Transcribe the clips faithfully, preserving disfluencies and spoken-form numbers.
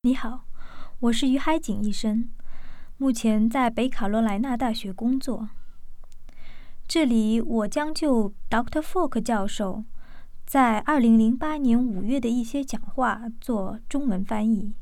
你好，我是于海景医生，目前在北卡罗来纳大学工作。这里我将就 Doctor Falk 教授在二零零八年五月的一些讲话做中文翻译。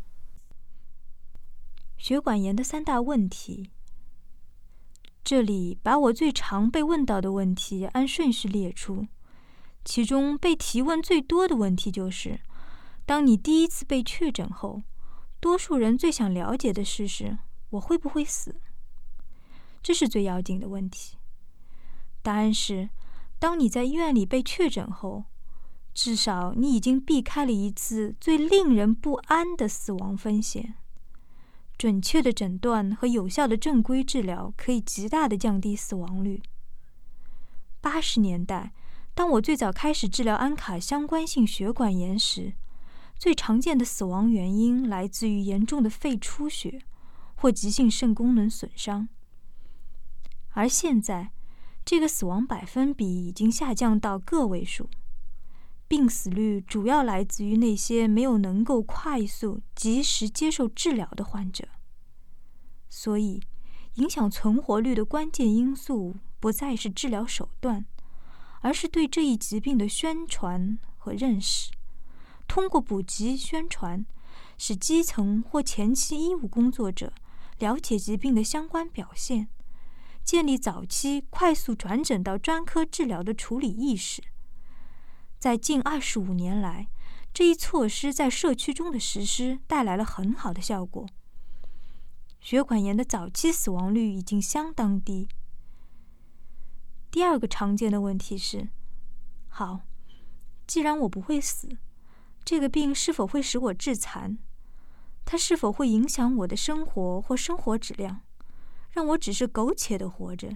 血管炎的三大问题，这里把我最常被问到的问题按顺序列出，其中被提问最多的问题就是，当你第一次被确诊后，多数人最想了解的事是我会不会死？这是最要紧的问题。答案是，当你在医院里被确诊后，至少你已经避开了一次最令人不安的死亡风险。准确的诊断和有效的正规治疗可以极大地降低死亡率。八十年代，当我最早开始治疗安卡相关性血管炎时，最常见的死亡原因来自于严重的肺出血或急性肾功能损伤。而现在，这个死亡百分比已经下降到个位数，病死率主要来自于那些没有能够快速、及时接受治疗的患者。所以，影响存活率的关键因素不再是治疗手段，而是对这一疾病的宣传和认识。通过普及宣传，使基层或前期医务工作者了解疾病的相关表现，建立早期快速转诊到专科治疗的处理意识。在近二十五年来，这一措施在社区中的实施带来了很好的效果。血管炎的早期死亡率已经相当低。第二个常见的问题是：好，既然我不会死，这个病是否会使我致残？它是否会影响我的生活或生活质量，让我只是苟且地活着？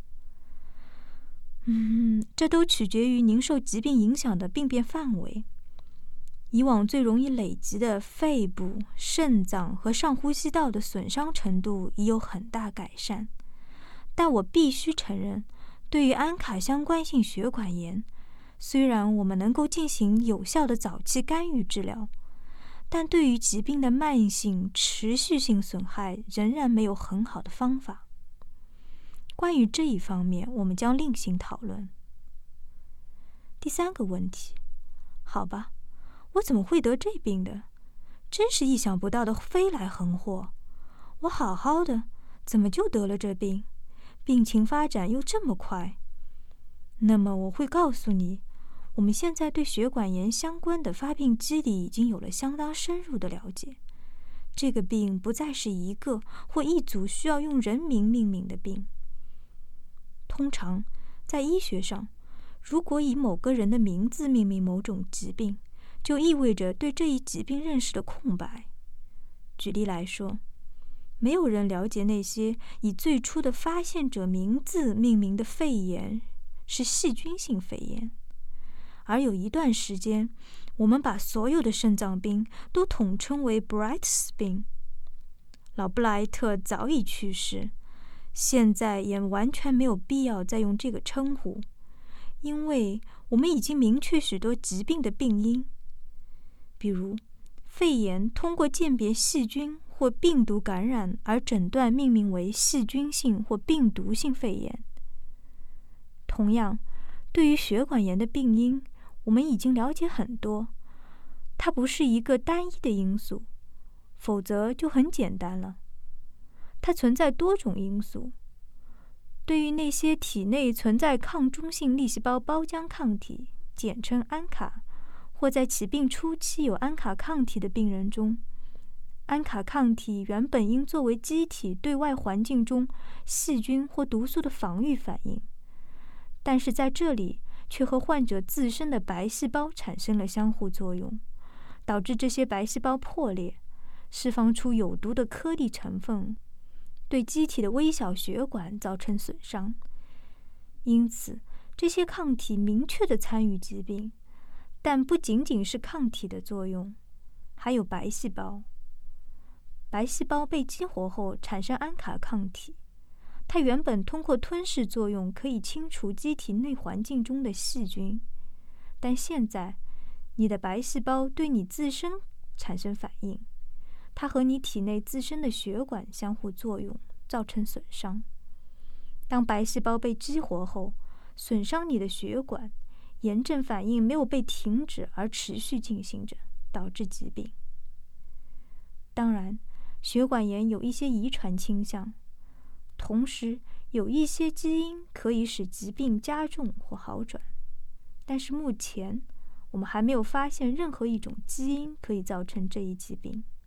嗯，这都取决于您受疾病影响的病变范围。以往最容易累积的肺部、肾脏和上呼吸道的损伤程度已有很大改善，但我必须承认，对于安卡相关性血管炎，虽然我们能够进行有效的早期干预治疗，但对于疾病的慢性、持续性损害仍然没有很好的方法。关于这一方面，我们将另行讨论。第三个问题，好吧，我怎么会得这病的？真是意想不到的飞来横祸！我好好的，怎么就得了这病？病情发展又这么快。那么我会告诉你，我们现在对血管炎相关的发病机理已经有了相当深入的了解。这个病不再是一个或一组需要用人名命名的病。通常，在医学上，如果以某个人的名字命名某种疾病，就意味着对这一疾病认识的空白。举例来说，没有人了解那些以最初的发现者名字命名的肺炎是细菌性肺炎。而有一段时间，我们把所有的肾脏病都统称为 Bright's 病。老布莱特早已去世，现在也完全没有必要再用这个称呼，因为我们已经明确许多疾病的病因。比如，肺炎通过鉴别细菌或病毒感染而诊断命名为细菌性或病毒性肺炎。同样，对于血管炎的病因，我们已经了解很多，它不是一个单一的因素，否则就很简单了。它存在多种因素。对于那些体内存在抗中性粒细胞胞浆抗体，简称安卡，或在起病初期有安卡抗体的病人中，安卡抗体原本应作为机体对外环境中细菌或毒素的防御反应，但是在这里却和患者自身的白细胞产生了相互作用，导致这些白细胞破裂，释放出有毒的颗粒成分，对机体的微小血管造成损伤。因此，这些抗体明确地参与疾病，但不仅仅是抗体的作用，还有白细胞。白细胞被激活后产生安卡抗体，它原本通过吞噬作用可以清除机体内环境中的细菌，但现在你的白细胞对你自身产生反应， 它和你体内自身的血管相互作用，造成损伤。当白细胞被激活后，损伤你的血管，炎症反应没有被停止而持续进行着，导致疾病。当然，血管炎有一些遗传倾向，同时有一些基因可以使疾病加重或好转，但是目前我们还没有发现任何一种基因可以造成这一疾病。